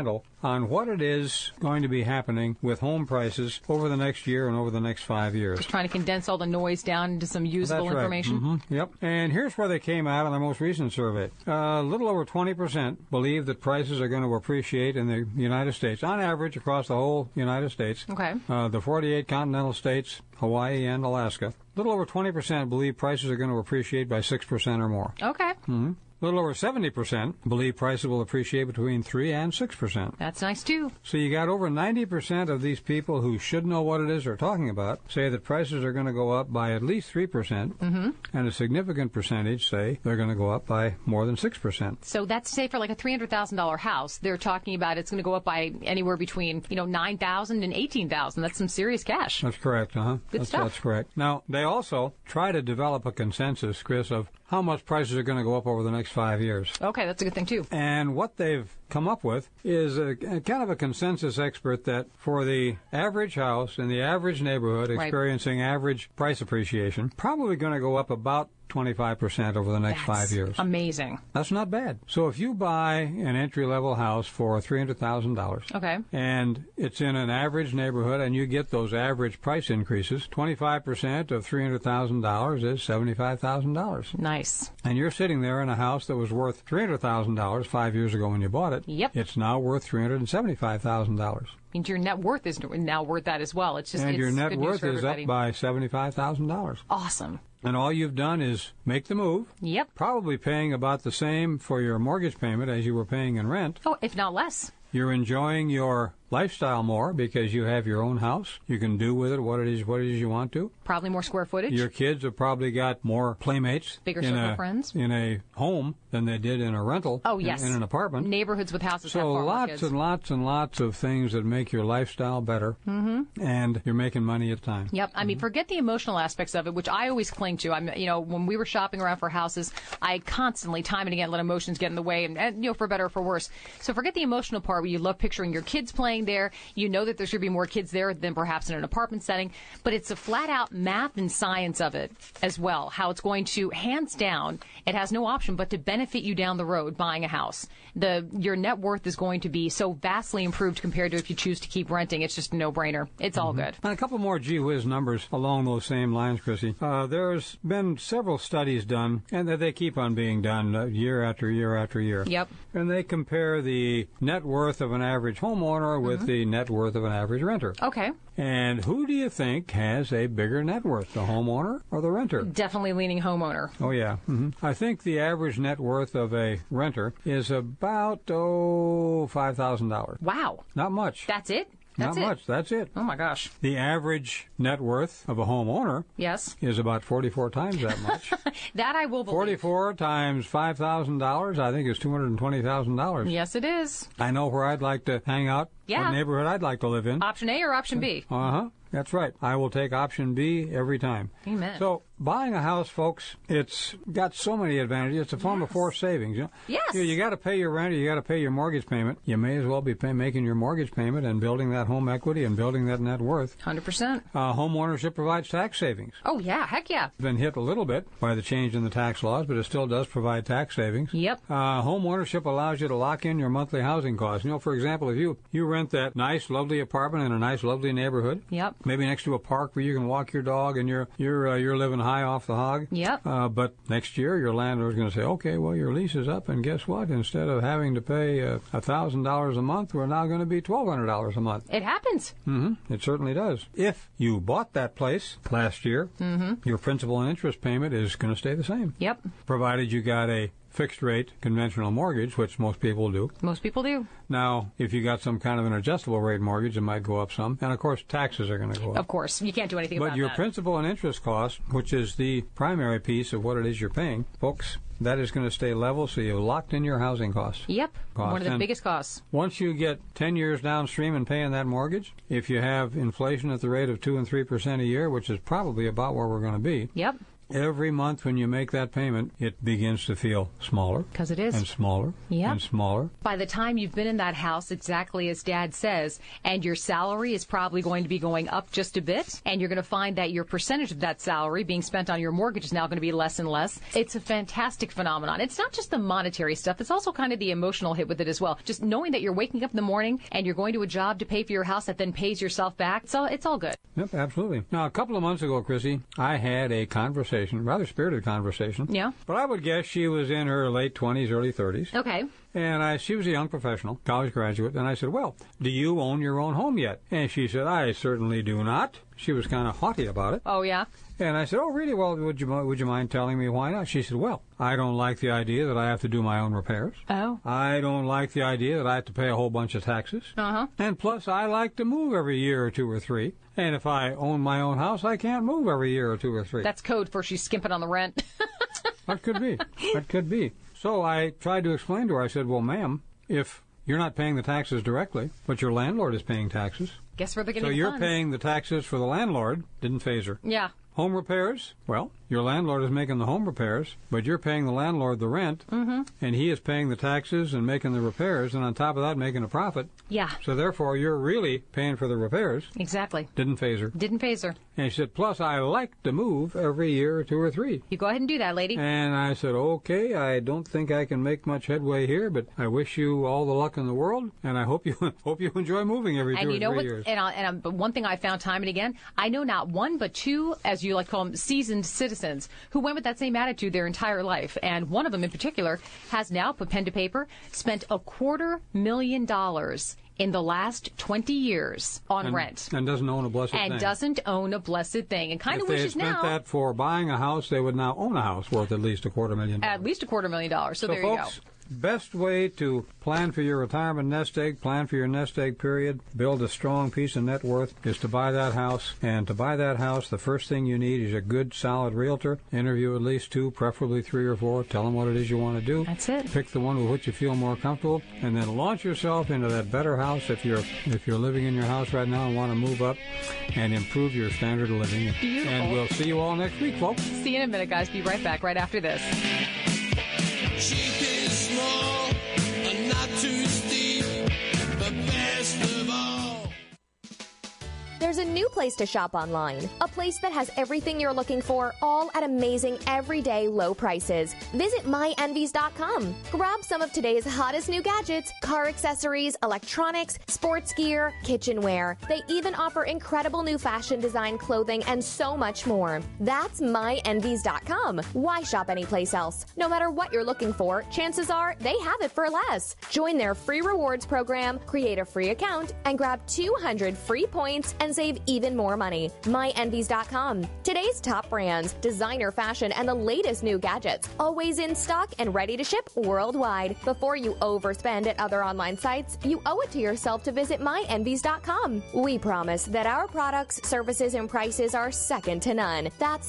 on what it is going to be happening with home prices over the next year and over the next 5 years. Just trying to condense all the noise down into some usable That's right. information. Mm-hmm. Yep. And here's where they came out on their most recent survey. A little over 20% believe that prices are going to appreciate in the United States, on average across the whole United States. Okay. The 48 continental states, Hawaii and Alaska. A little over 20% believe prices are going to appreciate by 6% or more. Okay. Mm-hmm. A little over 70% believe prices will appreciate between 3 and 6%. That's nice, too. So you got over 90% of these people who should know what it is they're talking about say that prices are going to go up by at least 3%, and a significant percentage say they're going to go up by more than 6%. So that's, say, for like a $300,000 house, they're talking about it's going to go up by anywhere between, $9,000 and $18,000. That's some serious cash. That's correct, Good stuff. That's correct. Now, they also try to develop a consensus, Chris, of how much prices are going to go up over the next 5 years. Okay, that's a good thing, too. And what they've come up with is a kind of a consensus expert that for the average house in the average neighborhood experiencing average price appreciation, probably going to go up about 25% over the next 5 years. Amazing. That's not bad. So if you buy an entry-level house for $300,000, okay, and it's in an average neighborhood and you get those average price increases, 25% of $300,000 is $75,000. Nice. And you're sitting there in a house that was worth $300,000 5 years ago when you bought it. Yep. It's now worth $375,000. Means your net worth is now worth that as well. It's just and it's your net good news worth for is everybody. up by $75,000. Awesome. And all you've done is make the move. Yep. Probably paying about the same for your mortgage payment as you were paying in rent. Oh, if not less. You're enjoying your lifestyle more because you have your own house. You can do with it what it is you want to. Probably more square footage. Your kids have probably got more playmates. Bigger circle of friends. In a home than they did in a rental. Oh, yes. In an apartment. Neighborhoods with houses so have far more lots kids. and lots and lots of things that make your lifestyle better. Mm-hmm. And you're making money at the time. Yep. I mean, forget the emotional aspects of it, which I always cling to. When we were shopping around for houses, I constantly, time and again, let emotions get in the way, and for better or for worse. So forget the emotional part where you love picturing your kids playing there. You know that there should be more kids there than perhaps in an apartment setting. But it's a flat-out math and science of it as well, how it's going to, hands down, it has no option but to benefit you down the road buying a house. Your net worth is going to be so vastly improved compared to if you choose to keep renting. It's just a no-brainer. It's all good. And a couple more gee whiz numbers along those same lines, Chrissy. There's been several studies done, and that they keep on being done year after year after year. Yep. And they compare the net worth of an average homeowner with the net worth of an average renter. Okay. And who do you think has a bigger net worth, the homeowner or the renter? Definitely leaning homeowner. Oh, yeah. Mm-hmm. I think the average net worth of a renter is about, $5,000. Wow. Not much. That's it? Not much. That's it. Oh, my gosh. The average net worth of a homeowner is about 44 times that much. That I will believe. 44 times $5,000, I think, is $220,000. Yes, it is. I know where I'd like to hang out, Yeah. what neighborhood I'd like to live in. Option A or option B? Uh-huh. That's right. I will take option B every time. Amen. So buying a house, folks, it's got so many advantages. It's a form of forced savings. Yes. You got to pay your rent, or you got to pay your mortgage payment. You may as well be making your mortgage payment and building that home equity and building that net worth. 100%. Home ownership provides tax savings. Oh, yeah. Heck yeah. It's been hit a little bit by the change in the tax laws, but it still does provide tax savings. Yep. Home ownership allows you to lock in your monthly housing costs. For example, if you rent that nice, lovely apartment in a nice, lovely neighborhood, yep, maybe next to a park where you can walk your dog and you're living high off the hog. Yep. But next year your landlord's going to say, okay, well, your lease is up, and guess what? Instead of having to pay $1,000 a month, we're now going to be $1,200 a month. It happens. Mm-hmm. It certainly does. If you bought that place last year, your principal and interest payment is going to stay the same. Yep. Provided you got a fixed-rate conventional mortgage, which most people do. Most people do. Now, if you got some kind of an adjustable-rate mortgage, it might go up some. And, of course, taxes are going to go up. Of course. You can't do anything about that. But your principal and interest cost, which is the primary piece of what it is you're paying, folks, that is going to stay level, so you've locked in your housing costs. Yep. One of the biggest costs. Once you get 10 years downstream and paying that mortgage, if you have inflation at the rate of 2 and 3% a year, which is probably about where we're going to be, yep, every month when you make that payment, it begins to feel smaller. Because it is. And smaller. Yep. And smaller. By the time you've been in that house, exactly as Dad says, and your salary is probably going to be going up just a bit, and you're going to find that your percentage of that salary being spent on your mortgage is now going to be less and less. It's a fantastic phenomenon. It's not just the monetary stuff. It's also kind of the emotional hit with it as well. Just knowing that you're waking up in the morning and you're going to a job to pay for your house that then pays yourself back. So it's all good. Yep, absolutely. Now, a couple of months ago, Chrissy, I had a conversation, rather spirited conversation. Yeah. But I would guess she was in her late 20s, early 30s. Okay. And she was a young professional, college graduate, and I said, well, do you own your own home yet? And she said, I certainly do not. She was kind of haughty about it. Oh, yeah? And I said, oh, really? Well, would you mind telling me why not? She said, well, I don't like the idea that I have to do my own repairs. Oh. I don't like the idea that I have to pay a whole bunch of taxes. Uh-huh. And plus, I like to move every year or two or three. And if I own my own house, I can't move every year or two or three. That's code for she's skimping on the rent. That could be. That could be. So I tried to explain to her. I said, well, ma'am, if you're not paying the taxes directly, but your landlord is paying taxes. Guess where they're getting So you're funds. paying the taxes for the landlord. Didn't phase her. Yeah. Home repairs, well, your landlord is making the home repairs, but you're paying the landlord the rent, and he is paying the taxes and making the repairs, and on top of that, making a profit. Yeah. So therefore, you're really paying for the repairs. Exactly. Didn't phase her. Didn't phase her. And she said, plus, I like to move every year or two or three. You go ahead and do that, lady. And I said, okay, I don't think I can make much headway here, but I wish you all the luck in the world, and I hope you enjoy moving every And 2 you know or 3 what? years. But one thing I found time and again, I know not one but two, as you like to call them, seasoned citizens who went with that same attitude their entire life. And one of them in particular has now put pen to paper, spent $250,000 in the last 20 years on rent. And doesn't own a blessed thing. And doesn't own a blessed thing. And kind of If they had wishes spent now. that for buying a house, they would now own a house worth at least $250,000. At least $250,000. So there you go. Folks, best way to plan for your retirement nest egg, plan for your nest egg period, build a strong piece of net worth is to buy that house. And to buy that house, the first thing you need is a good, solid realtor. Interview at least 2, preferably 3 or 4. Tell them what it is you want to do. That's it. Pick the one with which you feel more comfortable, and then launch yourself into that better house if you're living in your house right now and want to move up and improve your standard of living. Beautiful. And we'll see you all next week, folks. See you in a minute, guys. Be right back right after this. Cheap is small and not too steep, but best of all. There's a new place to shop online. A place that has everything you're looking for, all at amazing, everyday low prices. Visit MyEnvies.com. Grab some of today's hottest new gadgets, car accessories, electronics, sports gear, kitchenware. They even offer incredible new fashion design clothing and so much more. That's MyEnvies.com. Why shop anyplace else? No matter what you're looking for, chances are they have it for less. Join their free rewards program, create a free account, and grab 200 free points and save even more money. MyEnvies.com. Today's top brands, designer fashion, and the latest new gadgets. Always in stock and ready to ship worldwide. Before you overspend at other online sites, you owe it to yourself to visit MyEnvies.com. We promise that our products, services, and prices are second to none. That's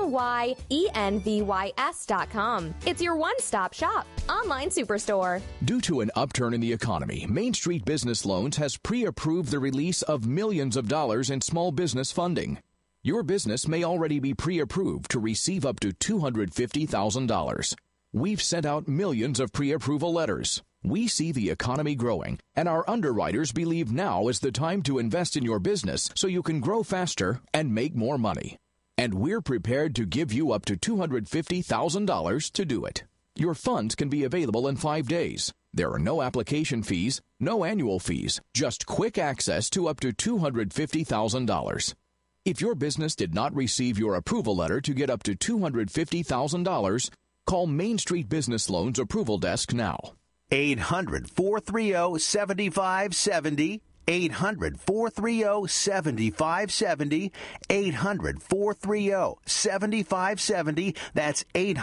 MyEnvys.com. It's your one-stop shop. Online superstore. Due to an upturn in the economy, Main Street Business Loans has pre-approved the release of millions of dollars in small business funding. Your business may already be pre-approved to receive up to $250,000. We've sent out millions of pre-approval letters. We see the economy growing, and our underwriters believe now is the time to invest in your business so you can grow faster and make more money. And we're prepared to give you up to $250,000 to do it. Your funds can be available in 5 days. There are no application fees, no annual fees, just quick access to up to $250,000. If your business did not receive your approval letter to get up to $250,000, call Main Street Business Loans Approval Desk now. 800-430-7570. 800-430-7570. 800-430-7570. That's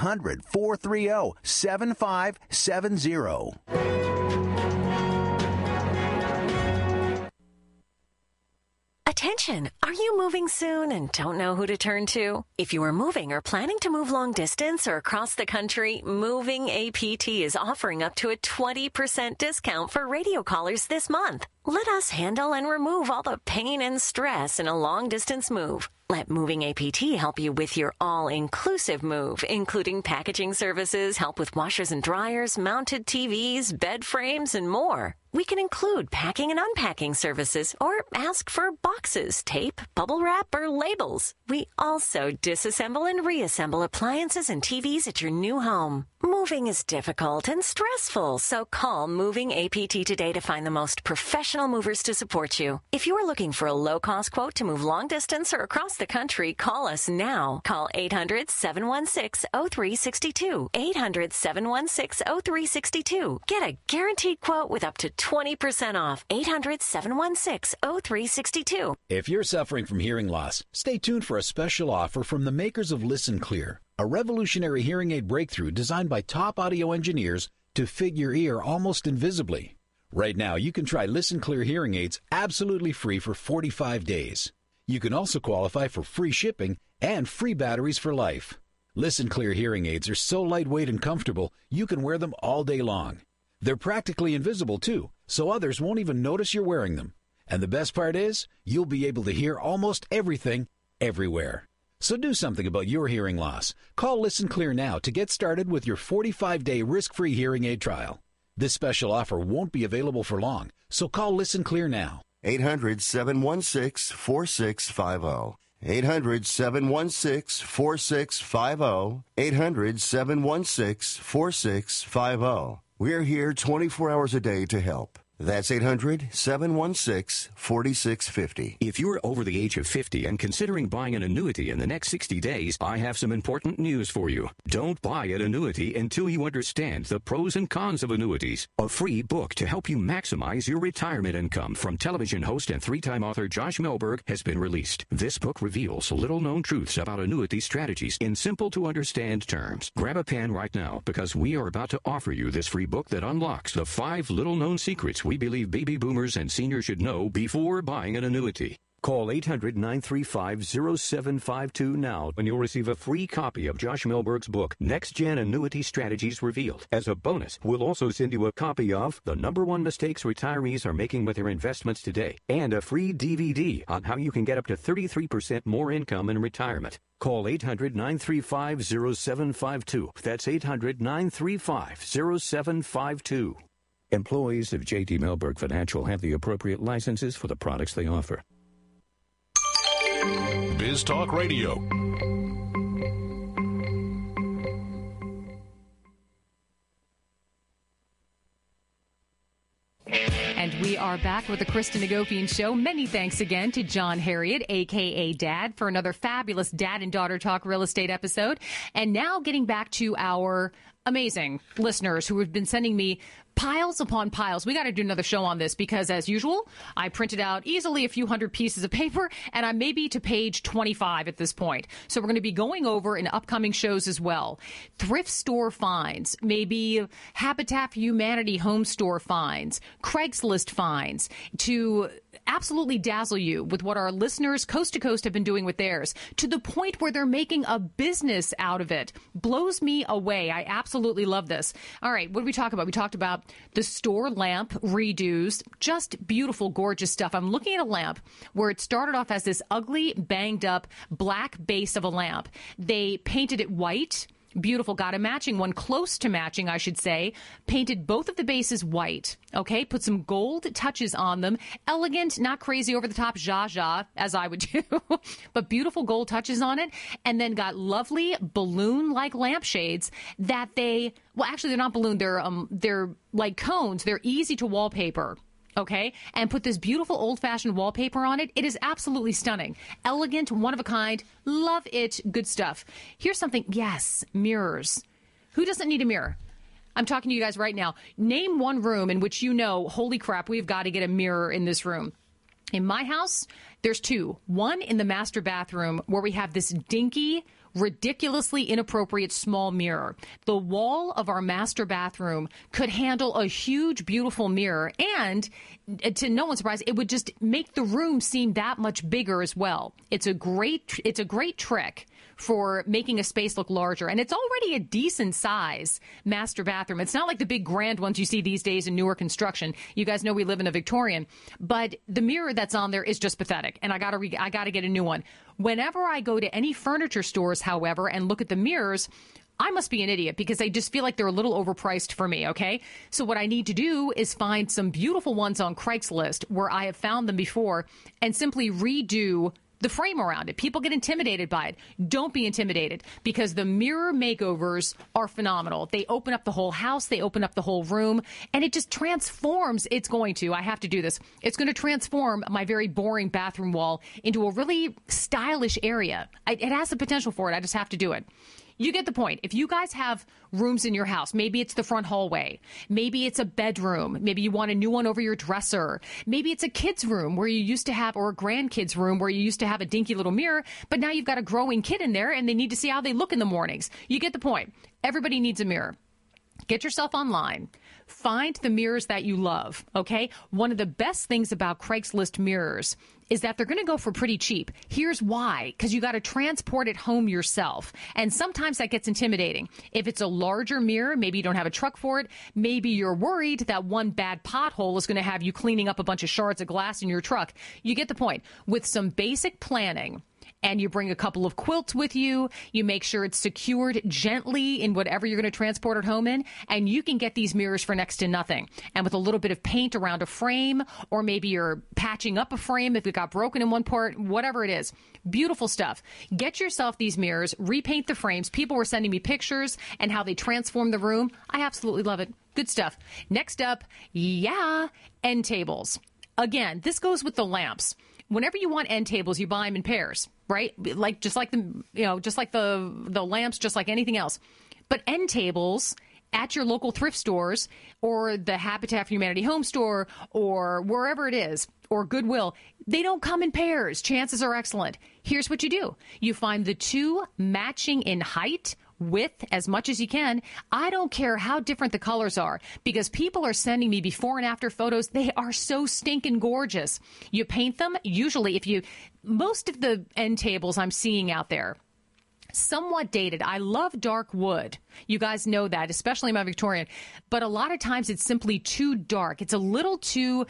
800-430-7570. A Attention! Are you moving soon and don't know who to turn to? If you are moving or planning to move long distance or across the country, Moving APT is offering up to a 20% discount for radio callers this month. Let us handle and remove all the pain and stress in a long-distance move. Let Moving APT help you with your all-inclusive move, including packaging services, help with washers and dryers, mounted TVs, bed frames, and more. We can include packing and unpacking services or ask for boxes, tape, bubble wrap, or labels. We also disassemble and reassemble appliances and TVs at your new home. Moving is difficult and stressful, so call Moving APT today to find the most professional movers to support you. If you are looking for a low-cost quote to move long distance or across the country, call us now. Call 800-716-0362. 800-716-0362. Get a guaranteed quote with up to 20% off. 800-716-0362. If you're suffering from hearing loss, stay tuned for a special offer from the makers of Listen Clear, a revolutionary hearing aid breakthrough designed by top audio engineers to fit your ear almost invisibly. Right now, you can try Listen Clear hearing aids absolutely free for 45 days. You can also qualify for free shipping and free batteries for life. Listen Clear hearing aids are so lightweight and comfortable, you can wear them all day long. They're practically invisible, too, so others won't even notice you're wearing them. And the best part is, you'll be able to hear almost everything, everywhere. So do something about your hearing loss. Call Listen Clear now to get started with your 45-day risk-free hearing aid trial. This special offer won't be available for long, so call Listen Clear now. 800-716-4650. 800-716-4650. 800-716-4650. We're here 24 hours a day to help. That's 800-716-4650. If you're over the age of 50 and considering buying an annuity in the next 60 days, I have some important news for you. Don't buy an annuity until you understand the pros and cons of annuities. A free book to help you maximize your retirement income from television host and three-time author Josh Melberg has been released. This book reveals little-known truths about annuity strategies in simple-to-understand terms. Grab a pen right now because we are about to offer you this free book that unlocks the 5 little-known secrets we believe baby boomers and seniors should know before buying an annuity. Call 800-935-0752 now and you'll receive a free copy of Josh Melberg's book, Next Gen Annuity Strategies Revealed. As a bonus, we'll also send you a copy of The #1 Mistakes Retirees Are Making with Their Investments Today and a free DVD on how you can get up to 33% more income in retirement. Call 800-935-0752. That's 800-935-0752. Employees of J.D. Melberg Financial have the appropriate licenses for the products they offer. Biz Talk Radio. And we are back with the Kristen Hagopian Show. Many thanks again to John Harriet, a.k.a. Dad, for another fabulous Dad and Daughter Talk real estate episode. And now getting back to our amazing listeners who have been sending me piles upon piles. We got to do another show on this because, as usual, I printed out easily a few hundred pieces of paper, and I'm maybe to page 25 at this point. So we're going to be going over in upcoming shows as well. Thrift store finds, maybe Habitat for Humanity home store finds, Craigslist finds, to absolutely dazzle you with what our listeners coast to coast have been doing with theirs, to the point where they're making a business out of it. Blows me away. I absolutely love this. All right, what did we talk about? We talked about the store lamp redos, just beautiful, gorgeous stuff. I'm looking at a lamp where it started off as this ugly, banged up black base of a lamp. They painted it white. Beautiful. Got a matching one, close to matching, I should say. Painted both of the bases white. Okay. Put some gold touches on them. Elegant, not crazy over the top, zha, as I would do, but beautiful gold touches on it. And then got lovely balloon-like lampshades that well, actually, they're not balloon. They're like cones. They're easy to wallpaper. Okay, and put this beautiful old-fashioned wallpaper on it. It is absolutely stunning. Elegant, one of a kind. Love it. Good stuff. Here's something. Yes, mirrors. Who doesn't need a mirror? I'm talking to you guys right now. Name one room in which you know, holy crap, we've got to get a mirror in this room. In my house, there's 2. One in the master bathroom where we have this dinky ridiculously inappropriate small mirror. The wall of our master bathroom could handle a huge, beautiful mirror, and to no one's surprise, it would just make the room seem that much bigger as well. It's a great trick for making a space look larger. And it's already a decent size master bathroom. It's not like the big grand ones you see these days in newer construction. You guys know we live in a Victorian, but the mirror that's on there is just pathetic. And I got to get a new one. Whenever I go to any furniture stores, however, and look at the mirrors, I must be an idiot because I just feel like they're a little overpriced for me, okay? So what I need to do is find some beautiful ones on Craigslist where I have found them before and simply redo the frame around it. People get intimidated by it. Don't be intimidated because the mirror makeovers are phenomenal. They open up the whole house. They open up the whole room, and it just transforms. It's going to. I have to do this. It's going to transform my very boring bathroom wall into a really stylish area. It has the potential for it. I just have to do it. You get the point. If you guys have rooms in your house, maybe it's the front hallway, maybe it's a bedroom, maybe you want a new one over your dresser, maybe it's a kid's room where you used to have, or a grandkid's room where you used to have a dinky little mirror, but now you've got a growing kid in there and they need to see how they look in the mornings. You get the point. Everybody needs a mirror. Get yourself online. Find the mirrors that you love, okay? One of the best things about Craigslist mirrors is that they're going to go for pretty cheap. Here's why. Because you got to transport it home yourself. And sometimes that gets intimidating. If it's a larger mirror, maybe you don't have a truck for it. Maybe you're worried that one bad pothole is going to have you cleaning up a bunch of shards of glass in your truck. You get the point. With some basic planning, and you bring a couple of quilts with you, you make sure it's secured gently in whatever you're going to transport it home in, and you can get these mirrors for next to nothing. And with a little bit of paint around a frame, or maybe you're patching up a frame if it got broken in one part, whatever it is. Beautiful stuff. Get yourself these mirrors, repaint the frames. People were sending me pictures and how they transform the room. I absolutely love it. Good stuff. Next up, end tables. Again, this goes with the lamps. Whenever you want end tables, you buy them in pairs, right? Just like the lamps, just like anything else. But end tables at your local thrift stores or the Habitat for Humanity home store or wherever it is, or Goodwill, they don't come in pairs. Chances are excellent. Here's what you do. You find the two matching in height, width, as much as you can. I don't care how different the colors are because people are sending me before and after photos. They are so stinking gorgeous. You paint them. Usually, most of the end tables I'm seeing out there, somewhat dated. I love dark wood. You guys know that, especially my Victorian. But a lot of times it's simply too dark. It's a little too,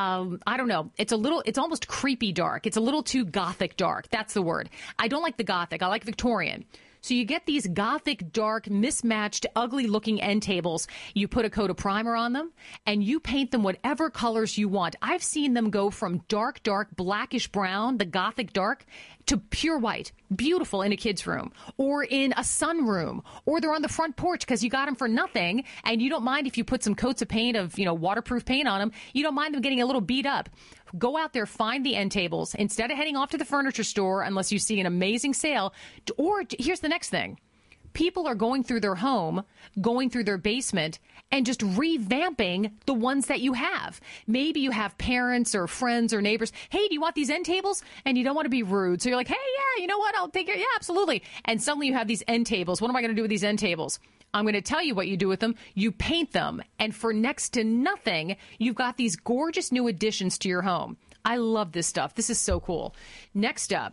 I don't know. It's almost creepy dark. It's a little too gothic dark. That's the word. I don't like the gothic. I like Victorian. So you get these gothic, dark, mismatched, ugly-looking end tables. You put a coat of primer on them, and you paint them whatever colors you want. I've seen them go from dark, blackish brown, the gothic dark, to pure white. Beautiful in a kid's room, or in a sunroom, or they're on the front porch because you got them for nothing, and you don't mind if you put some coats of paint of, waterproof paint on them. You don't mind them getting a little beat up. Go out there, find the end tables. Instead of heading off to the furniture store, unless you see an amazing sale, or here's the next thing. People are going through their home, going through their basement, and just revamping the ones that you have. Maybe you have parents or friends or neighbors. Hey, do you want these end tables? And you don't want to be rude. So you're like, hey, yeah, you know what? I'll take it. Yeah, absolutely. And suddenly you have these end tables. What am I going to do with these end tables? I'm going to tell you what you do with them. You paint them. And for next to nothing, you've got these gorgeous new additions to your home. I love this stuff. This is so cool. Next up,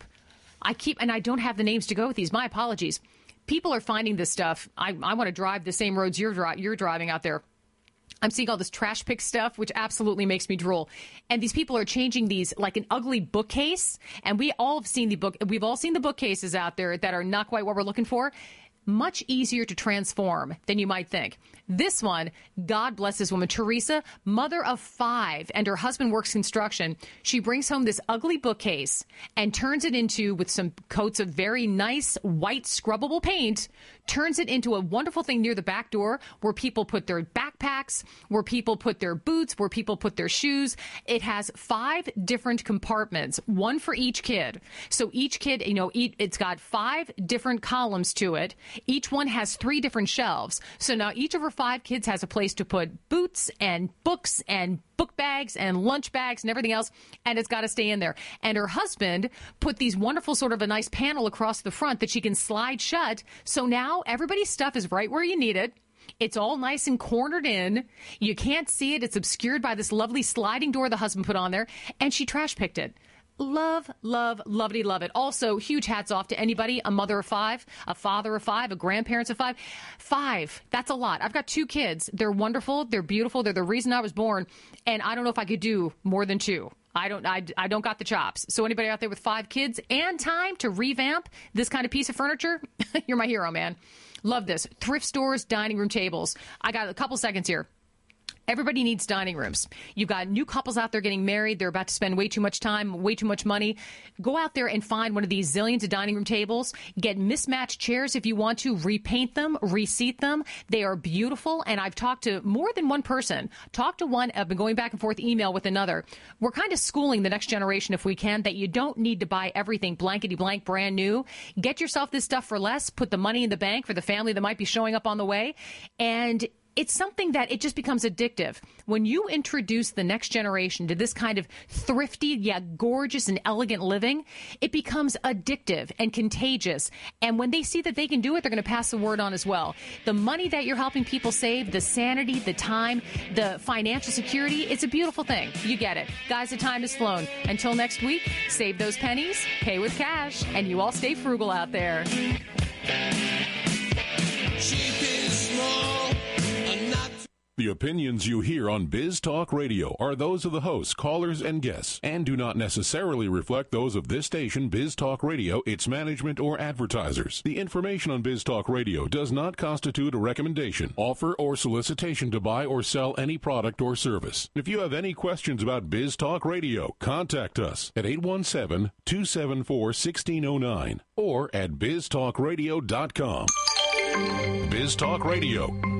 and I don't have the names to go with these. My apologies. People are finding this stuff. I want to drive the same roads you're driving out there. I'm seeing all this trash pick stuff, which absolutely makes me drool. And these people are changing these like an ugly bookcase. And we've all seen the bookcases out there that are not quite what we're looking for. Much easier to transform than you might think. This one, God bless this woman, Teresa, mother of 5, and her husband works construction. She brings home this ugly bookcase and turns it into, with some coats of very nice white scrubbable paint, turns it into a wonderful thing near the back door where people put their backpacks, where people put their boots, where people put their shoes. It has 5 different compartments, one for each kid. So each kid, it's got 5 different columns to it. Each one has 3 different shelves. So now each of her 5 kids has a place to put boots and books and book bags and lunch bags and everything else, and it's got to stay in there. And her husband put these wonderful sort of a nice panel across the front that she can slide shut. So now everybody's stuff is right where you need it. It's all nice and cornered in. You can't see it. It's obscured by this lovely sliding door the husband put on there, and she trash picked it. Love, love, lovely, love it. Also, huge hats off to anybody, a mother of 5, a father of 5, a grandparents of 5. 5, that's a lot. I've got 2 kids. They're wonderful. They're beautiful. They're the reason I was born, and I don't know if I could do more than 2. I don't got the chops. So anybody out there with 5 kids and time to revamp this kind of piece of furniture, you're my hero, man. Love this. Thrift stores, dining room tables. I got a couple seconds here. Everybody needs dining rooms. You've got new couples out there getting married. They're about to spend way too much time, way too much money. Go out there and find one of these zillions of dining room tables. Get mismatched chairs if you want to. Repaint them, reseat them. They are beautiful. And I've talked to more than one person. Talked to one. I've been going back and forth email with another. We're kind of schooling the next generation, if we can, that you don't need to buy everything blankety blank brand new. Get yourself this stuff for less. Put the money in the bank for the family that might be showing up on the way. And it's something that it just becomes addictive. When you introduce the next generation to this kind of thrifty yet gorgeous and elegant living, it becomes addictive and contagious. And when they see that they can do it, they're going to pass the word on as well. The money that you're helping people save, the sanity, the time, the financial security, it's a beautiful thing. You get it. Guys, the time has flown. Until next week, save those pennies, pay with cash, and you all stay frugal out there. Cheap is small. The opinions you hear on Biz Talk Radio are those of the hosts, callers, and guests, and do not necessarily reflect those of this station, Biz Talk Radio, its management, or advertisers. The information on Biz Talk Radio does not constitute a recommendation, offer, or solicitation to buy or sell any product or service. If you have any questions about Biz Talk Radio, contact us at 817-274-1609 or at biztalkradio.com. Biz Talk Radio.